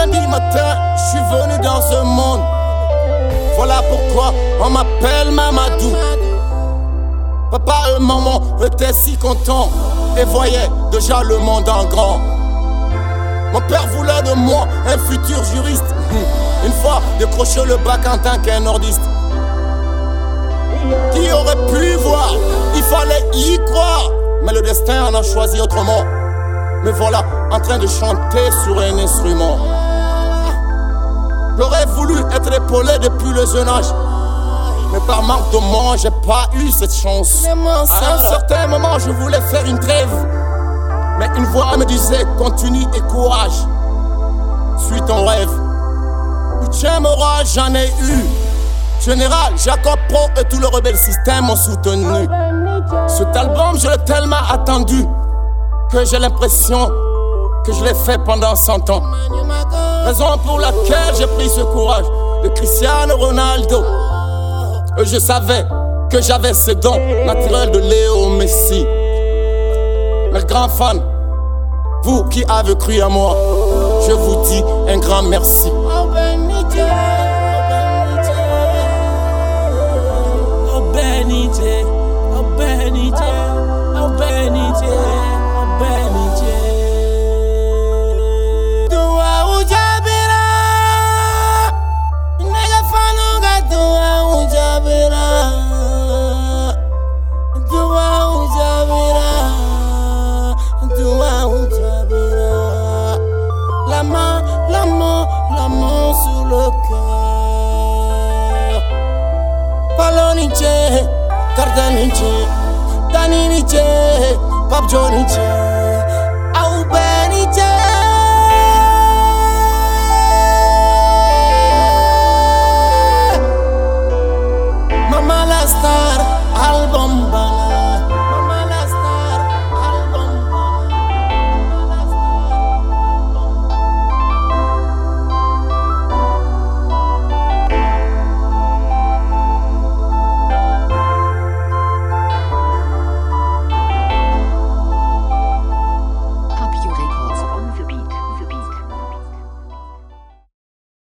lundi matin, je suis venu dans ce monde. Voilà pourquoi on m'appelle Mamadou. Papa et maman étaient si contents et voyaient déjà le monde en grand. Mon père voulait de moi un futur juriste. Une fois décroché le bac en tant qu'un nordiste. Qui aurait pu voir? Il fallait y croire. Mais le destin en a choisi autrement. Me voilà en train de chanter sur un instrument. J'aurais voulu être épaulé depuis le jeune âge, mais par manque de moi, j'ai pas eu cette chance. À un certain moment, je voulais faire une trêve, mais une voix me disait continue et courage. Suis ton rêve. Tiens, moral, j'en ai eu. Général, Jacob Pro et tout le rebelle système m'ont soutenu. Cet album, je l'ai tellement attendu que j'ai l'impression que je l'ai fait pendant 100 ans. Raison pour laquelle j'ai pris ce courage de Cristiano Ronaldo. Et je savais que j'avais ce don naturel de Léo Messi. Mes grands fans, vous qui avez cru à moi, je vous dis un grand merci. L'amour sur le cœur. Palonice, Cardanice, Daninice, Pape Johnnice.